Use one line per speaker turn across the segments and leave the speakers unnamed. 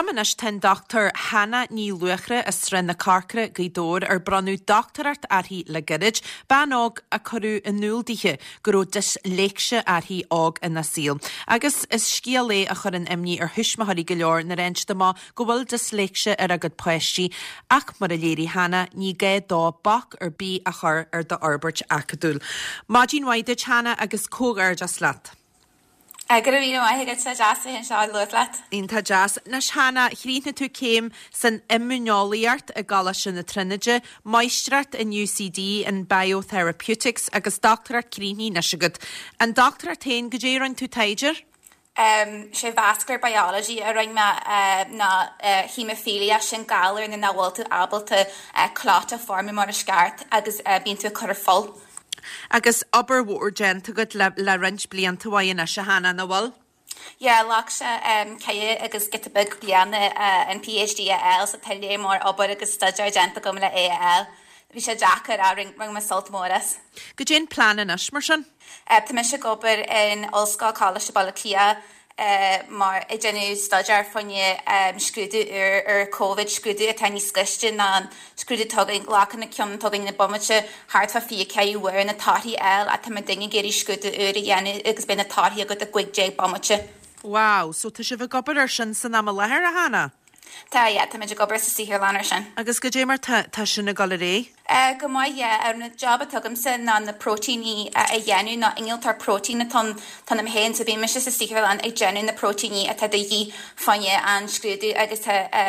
Tamanas ten Dr. Hannah ní luachre a sren na carcre gaidor branú doctorart arhi le gyrig, banog a corú yn núldíche gro dis leikse arhi og yn asíl. Agus is sciale a chur an emni husmaharí galeor na rent ma gobal dis leikse agad poesti ac mar a léri Hannah ní ge dá bach bí a chur da Arbert acadúl. Mágin waide Hannah agus cógar just lat.
Gur bhí maithe sa jazz hen seá luat.
Ínta jazz. Nas Hannah chríne tú céim san immunologiart a gala sin na trinide, meistrart in UCD in biotherapeutics agus doctorart críní na sigad. An doctorart tain go dhéran tú taidir?
Sé vascular biology a ring na hemophilia sin galar na bhfuil tú abal te clot a form mar a sceart agus bíon tú a chur fol.
Agus aber war gent agad le rent blianta waina se Hannah na wal?
Yeah, lakse caie agus get a big bliana in PhD AL so tell you more aber agus studier gent go le AL. Vi sé jacket a ring me salt moras.
Go jane plan in asmerson?
Tá me se gober in Ulster College Balakia mar e genu studier fanne skrudu COVID skrudu a tiny skustin an skrudu tugging lakan na kyon tugging na bommache hart fa fi kei wer na tati el at me dinge geri skrudu yenne agus ben a tati go a gwig j bommache.
Wow, so ta se gober sin san am leher a Hannah?
Tá tá me gober sa sihir lanar sin.
Agus go dé mar tá sin na galeré?
Go mai na job tugam sin na na proteini a dhéanú na ingiltar protein tan am hen so bí me sa sihir lan a genu na proteini a tá dí fanne an scrúdu agus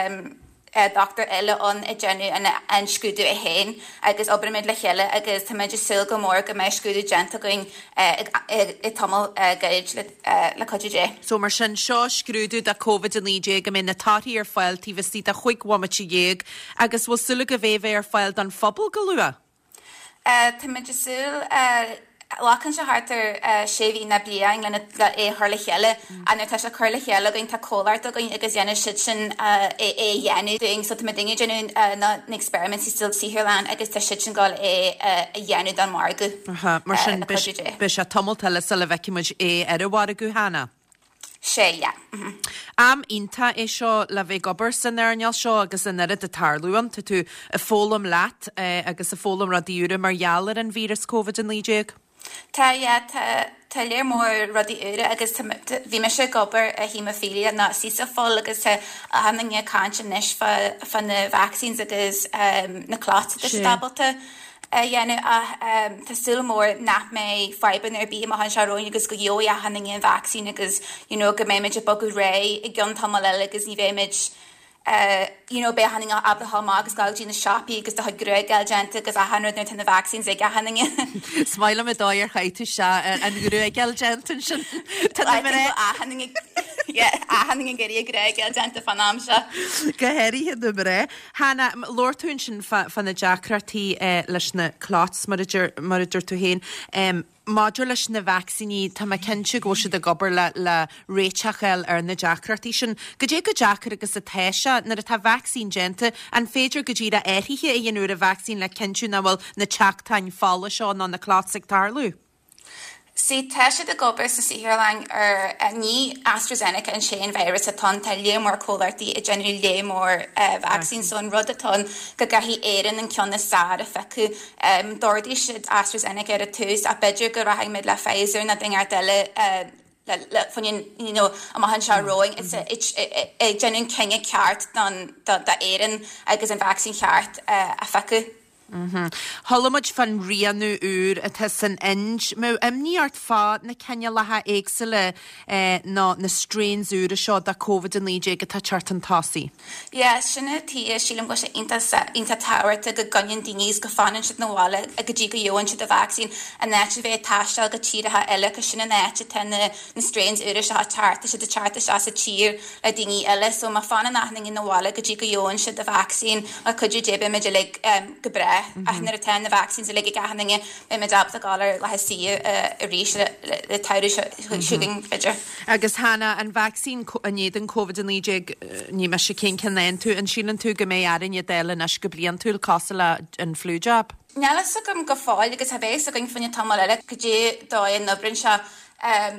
Dr. Ella on a genu an scrúdu a hen agus obermid le chéile agus tá meidir sil go mór go me scrúdu genta going I tomol gaid le codé.
So mar sin seo scrúdu da COVID an líé go min na táí ar fáil tí vistí a chuig wamatí dhéag agus bhil sulla go bhéh ar fáil dan fphobal go lua?
Tá meidir sil Lacan se hartar séhí na bliang le harla chéile an tá se chuirla chéile going tá cóart going agus dhéanana si sin dhéanú doing so me dinge genú na experiments still sihirlan agus tá si sin gáil dhéanú don margu.
Mar sin be se tomultile sa le bheicimuid ar a bhhar go Hannah.
Sé, yeah.
Am inta é seo le bheith gobar san airneal seo agus in erad a tarlúan tú a fólam leat agus a fólam radíúra margheallar an vírus COVID an líéag?
Tá léir mór rudí ure agus bhí me se gobar a hemophilia na sísa fáil agus hanna cáint níos fan na vaccines agus na clot agus stabalta dhéanú tá sulmór nach mé fiban ar bí a han seróin agus go jó a hanna vaccine agus go méimiid a bogu ré I gionn tamil agus ní bhéimiid be hanning Abraham agus galgin na shopi agus da greg galgent agus a 100 na the vaccines ag hanning
Smile me dair chaitu sha an greg galgent sin
hanning geri greg galgent fan amsha
Geheri he numere Hannah Lord tún sin fan na jackrati leis na clots maridir tú hen Module leis na vaccíní tá ma kense go se de gobar le réitechel ar na jackartí sin. Go dé go jackar agus a teise na a tá vaccín gente an féidir go ddíra éirithe a dhéanú a vaccín le kenú na bhfuil na teachtain fála seo ná na clásig tarlú.
Sí teise de gobar sa sihirlang ar ní AstraZeneca an sé virus atá tá lémór cólartí I genu lémór vaccine so an rudatón go gahí éan an ceanna sá a fecu dordí siad AstraZeneca ar a tús a beidir go rahaig mid le Pfizer na ding ar deile funnin am han se roing it's genun kenge ceart da éan agus an vaccine ceart a fecu.
Hollamid fan rianú úr a te san inj mó níart fád na cenne letha éagsile na strains úr a seo da COVID an líé go tá chart an tasí.
Yeah, sinna tí sílam go sé inta táirta go ganin daníos go fanan si nóháile a go dtí go jóan si a vaccine a nete bheith táisteil go tíiretha eile go sinna nete ten na strains úr a se tarta si a charta se sa tír le daní eile so má fanan nachning in nóháile go dtí go jóan si a vaccine a chuidir débe me le go bre a na ten na vaccines le gahanninge me dab a galar le sí a rí le tair suing fiidir.
Agus Hannah an vaccine anéad an COVID an líé ní me se cén cennen tú an sílan tú go mé arin déile as go blian túil cosla an flújab.
Nelas gom go fáil agus a bhééis a going fanne tam eile go dé dó an nabrin se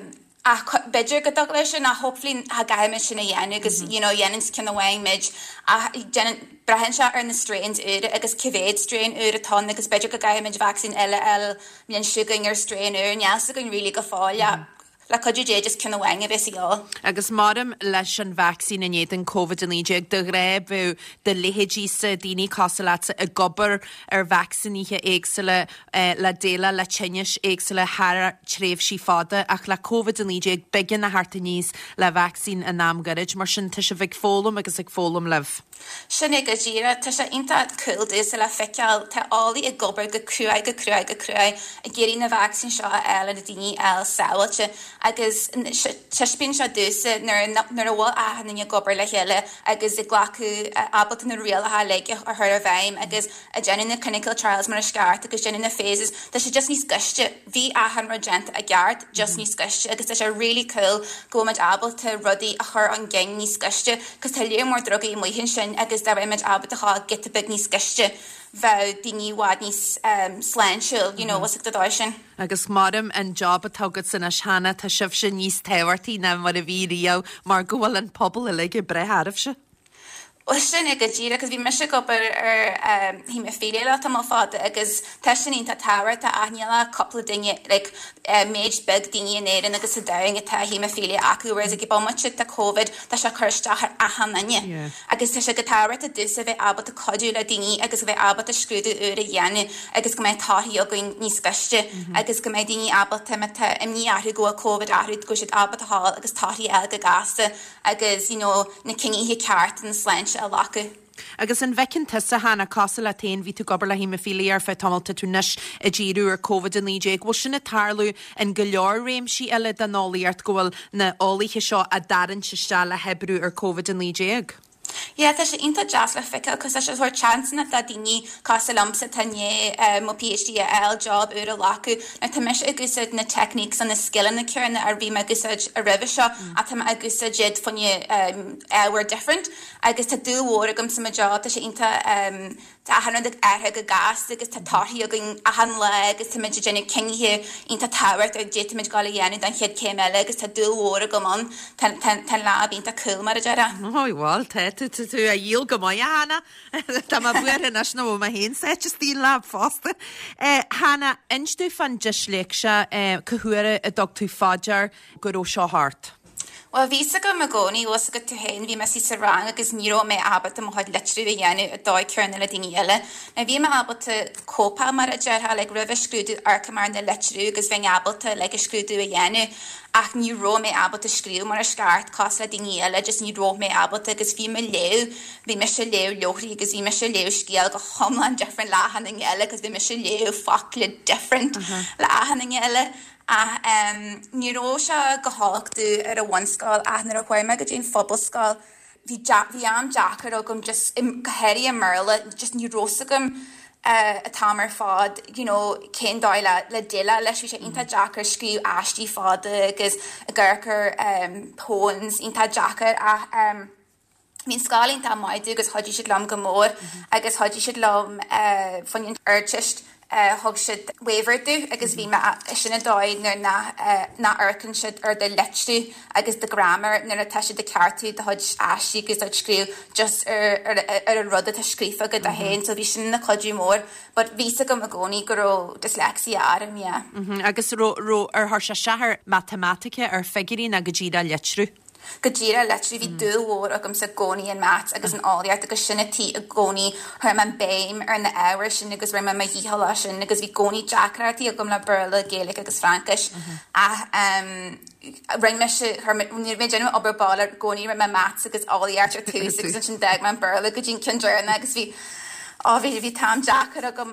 beidir go lei sin a hopeflin a gaiime sin a dhéanú agus dhéanans cin bhhain mid a brehan se ar na strains ure agus civéad strain ure atá agus beidir go gaiimiid vaccín eile mion siúgan ar strain ure neasa gon ri go fáile. Le coidir dé just cinna bhain a bheits á.
Agus marm leis an vaccín in éad an COVID-19 de réibh de lehédí sa daoine cosalaat a gobar ar vacciníthe éagsile le déile le tinnis éagsile haar tréh sí fada ach le COVID-19 begin na harta níos le vaccín a námgarid mar sin tu se bheith fólam agus ag fólam leh.
Sinna go ddíra tá sé inta coolú sa le feiceal tá álaí a gobar go cruúid a géirí na vaccín seo eile na daoine eil saoilte agus teispin se dúsa nar a bhfuil ahan na gobar le chéile agus i ghlacu abal na rialathe leige ar thir a bhaim agus a déanú na clinical trials mar a sceart agus déanú na phases tá sé just níos guiste bhí ahan rogenta a gceart just níos guiste agus tá sé really cool gomuid abalta rudaí a chur an gang níos guiste cos tá léir mór droga i muhin sin agus da imid abataá get a bit níos guiste bheit daoine bhád níos sláinsiúil, was dá sin.
Agus marm an job atágad san Hannah tá sibh sin níos tehairtaí na mar a bhírío mar gohfuil an pobl a leige bretharbh se.
Sin go ddíra agus bhí me se gobar ar hemophilia tá má fáda agus teisinín tá táhar tá aneala coppla duine méid beg daine éan agus a daing atá hemophilia acu whereas a gibámate tá COVID tá se chuirteach ar ahananne. Agus tá se go táhar a dusa bheith abal a codú le daine agus bheith abal a scrúdú ur a dhéanú agus go méid táí a goin níos guiste agus go méid daine abal imní ahrú go a COVID ahrú go siad abal a hall agus táí eil go gasa agus na ciníthe ceart an sláint a lacu.
Agus an bhecin tusa Hannah cosal le tain ví tú gobar le hemophilia ar fe tamilta tú nes a ddíú ar COVID-19 bhil sinna tarlú an go leor réim sí eile den nóíart gohfuil na álaithe seo a daran se le hebrú ar COVID-19.
Ja, tá sé inta jazz le fica cos sé thuir chansanna a daoine cos lamsa tanné mo PhD eil job ur a lacu na tá meis agusad na techniques an na skillan na cearna ar bhí agusad a rih seo a tá agusad jid fanne ewer different agus tá dúhór agam sa job tá sé inta tá hanna airthe go gas agus tá táí agin a han le agus tá meid dénne cinghe inta táhairt ar déimiid gála dhéanú den chiad céime agus tá dúhór go man tan lá ínta cool mar a deara.
Bháil tú a díal go mai Hannah Tá má buir in as nó a hén sé tí le fásta. Hannah, instú fan disléicse cohuaire a dog tú fáidir goró seo hart.
Well, ví go me gcónaí was go tú hain bhí me sí sa rang agus níró mé abat am háid letrú a dhéanú a dóid cearna le daoine eile. Na bhí me abalta cópa mar a deartha le rih scrúdú arca mar na letrú agus bheith abalta le scrúdú a dhéanú ach níró mé abalta scríú mar a sceart cos le daoine eile just níró mé abalta agus bhí me leo bhí me se leo leochraí agus bhí me se leo scéal go thomlan different lehanning eile agus bhí me se leo facla different lehanning eile. Níró se go háachú ar a bhainscáil aithnar a chuir me go dtíon fphobal hí am Jackar agam just gohéirí a merla just nírósagam a tamar fád cén dáile le déile leis bhí sé inta Jackar scríú astí fáda agus a ggurchar poems inta Jackar a Mín scálín tá maidú agus hodí siad lom go mór agus hodí siad lom fanin urtist thug siad waverú agus bhí me sinna dóid na urcan siad ar de letrú agus de grammar nar a teisi de ceartú de thuid así agus id scríú just ar a rud a scrífa go a héin so bhí sin na codú mór, but ví go a gcónaí go ró dyslexia arm,
agus ró ar thir se sethar mathematica ar figurí na go ddíra letrú.
Go ddíra letrú bhí dúhór agam sa gcónaí an mat agus an áliaart agus sinna tí a gcónaí chuir man béim ar na áhar sin agus ri man dhíhallá sin agus bhí gcónaí Jackartí agam le burla Gaelic agus Francais ring me níor mé déanú oberbáil gcónaí ri man mat agus áliaart ar tús agus sin deag man burla go dtín cindrana agus bhí tam Jackar agam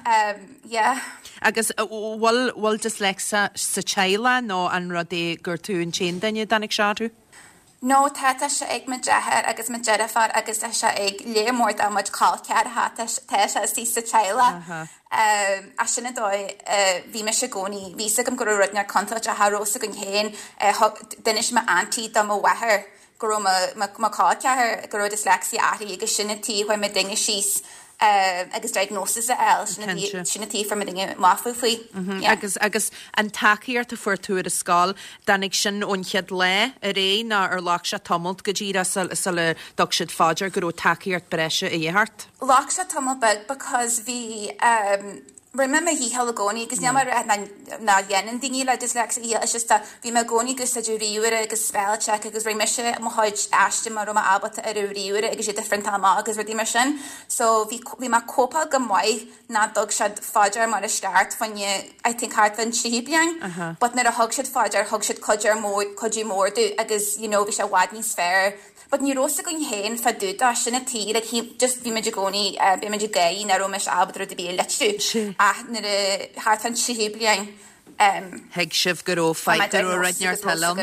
Agus bhil dyslexa sa teile nó an rud é gur tú an chéan daine danig seú?
No, tá se ag me dethir agus me jeirafar agus se ag lémór a muid cáilcear tá se sí sa teile. A sinna dói bhí me se gcónaí ví gom gur rudnear contact a harósa gon héin dunis me antí do mo wethir go má cáilcear go dyslexia aí agus sinna tí chuir me dinge síos agus diagnosis a sinna tí for dinge máfu faoi.
Agus an takeíart a fuirtúir a scáil danig sin ónchead le a ré ná ar lách se tomult go ddíra le dog siad fáidir gur ó takeíart breise a dhéhart.
Lách se tomult bug because bhí remember hí helagóní gus neamar ná dhéanaan daoine le dyslexia is just bhí me gcónaí gus a dúríúire agus spellcheck agus ré meise moid eiste mar ma abata a dúríúire agus sé different tamá agus rudí mar sin so bhí má cópal go maiid ná dog siad fáidir mar a start fanne I think hart fan síbleang but nar a hog siad fáidir hog siad codí mórú agus bhí se bhád níos fearr. But ní rosa gon héin fa dúta sinna tí like he just bhí meidir gcónaí bhí meidir gaí na romis abadra de bí leitú nar a hart fan síbleang.
Heag sibh go ó feitar ó raidnear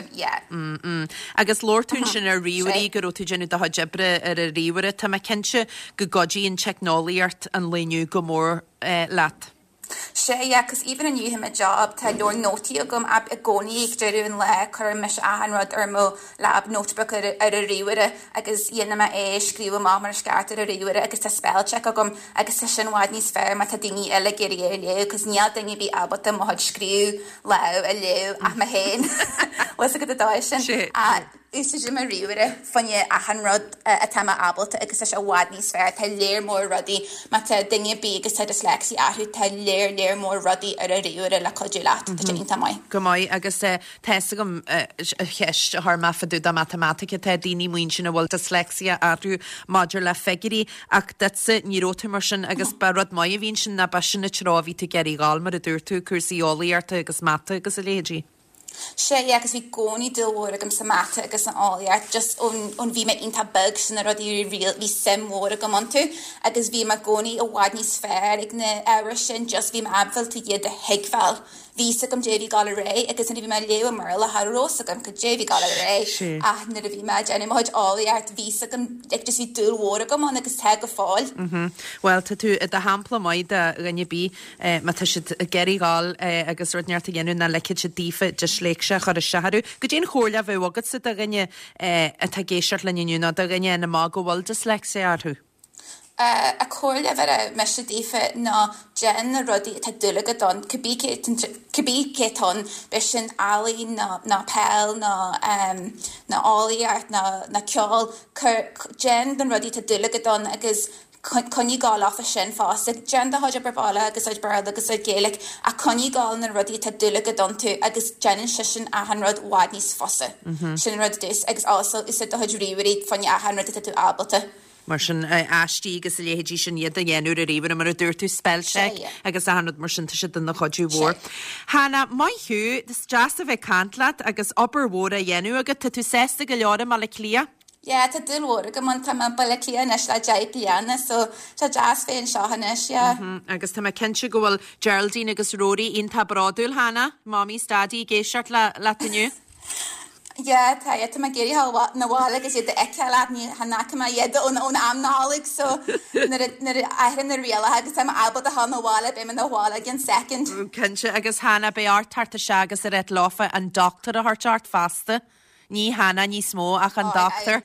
talm. Agus lórtún sin ar riúirí go tú genú a jebre ar a riúire tá me cinse go godí an technoliart an léniu go mór leat.
Because even in you him a job to learn noti agum ab a goni ag dreun le cur mis ahanrod mo lab notebook ar a riúire agus dhéana ma scríú má mar scat ar a riúire agus tá spellcheck agum agus tá sin wad níos fearr má tá daoine eile géirí leo cos níl daoine bhí abata má had scríú le a leo ach ma héin was a go dá sin Is mar riúire fanne ahanrod a tema abalta agus a wad níos fearr tá léir mór rudí má tá daine bí agus tá dyslexia athú tá léir mór rudí ar a riúire le codú leat tá mai.
Go mai agus te gom cheist th mefaú a matematica tá daoine muon sin bhfuil dyslexia athú maidir le fegurí ach datsa níróta mar sin agus barrad mai a bhín sin na ba sinna tráhí tú geirí gáil mar a dúirtú cuasaíolaíarta agus mata agus a lédí.
agus bhí gcónaí dulhór agam sa mata agus an áliart just ón bhí me inta bug sin a rodí riil bhí sim mór agam an tú agus bhí me gcónaí a bhád níos fearr ag na eire sin just bhí me abfuil tú iad a heagfeil. Bhí agam JV gal ré agus na bhí me leo mar le harrós agam go JV gal ré ach na a bhí me dénim háid áliart bhí agam ag just bhí dulhór agam an agus te go fáil.
Well tá tú a hampla maid a rinne bí má tá si geirí gáil agus runeart a ghéanú na leiciid se dífa de sléicse chu a seharú go dtíon chóirle bh agad sa a rinne a tá géisiart leniuúna a rinne na má go bhil dyslexia arthú.
A cóirle bhar me se dífa ná gen na rudí tá dulaga don cubí cétón be sin alaí ná pell ná álaíart na ceáil gen den rudí tá dulaga don agus conní gáil áfa sin fásta gen a háidir barbála agus id barla agus id géalaigh a conní gáil na rudí tá dulaga don tú agus gean sin ahanrod bhád níos fosa sin rud dús agus also is a háid riúirí fanne ahanrod tú ábalta.
Mar sin astí agus léhédí sin iad a dhéanú a riomh mar a dúirtú spellcheck agus a hanad mar sin si na chodú mór. Hanna mai hiú is deas a bheith cantlaat agus obair mór a dhéanú agus tú 6 go leora má le clia?
Ja, tá dulhór go man tam bailla clíanis le deip líana so tá jazz féin seohanis
agus tá cinse go bhfuil Geraldine agus Rory on tá braúil Hanna, mámí stadí géisiart le taniu.
Ja, tá ma géirí na bhála agus iad eicead ní hannacha iad ón amnálaigh so nar aithrin na riala agus tá abal a hána bhála be man na bhála gin second.
Cinse agus Hanna be tarta se agus a réit láfa an doctor a hartart fasta. Ní Hanna ní smó ach an doctor.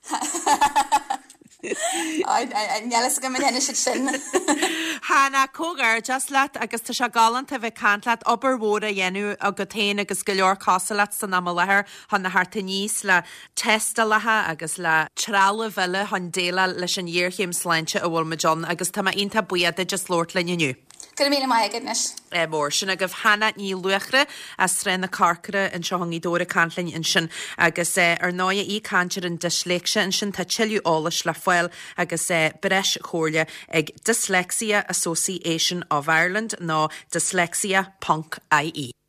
Nelas go henne sin.
Hanna cógar just leat agus tá se galant a bheith cantlaat obair mór a dhéanú a go téin agus go leor cásalat san am lethir han na harta níos le testa lethe agus le trala bheile han déla leis an dhéirchéim sleinte a bhfuil me John agus tá onanta buiad just lórt leniu.
Go mí mai goodness.
Mór sin a goh Hanna ní luachre a sren na carcara an seohangí dóra canlainn in sin agus ar 9 í cantir an dysléicse in sin tá tiilú álas le foiil agus breis chóirle ag Dyslexia Association of Ireland ná dyslexia.ie.